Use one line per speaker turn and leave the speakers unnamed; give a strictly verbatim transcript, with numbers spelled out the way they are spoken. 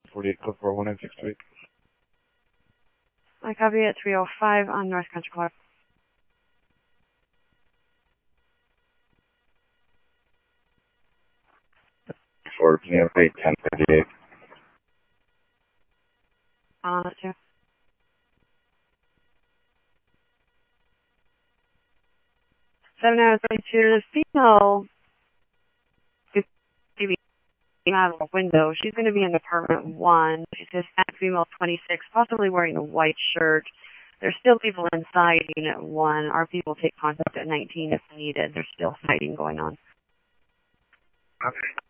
forty-eight, code four one nine six two eight.
I copy at three oh five on North Country Club.
four P M eight ten thirty-eight.
On it too. Seven hours later, the female out of the window. She's going to be in apartment one. She's a Hispanic female, twenty-six, possibly wearing a white shirt. There's still people inside unit one. Our people take contact at nineteen if needed. There's still fighting going on.
Okay.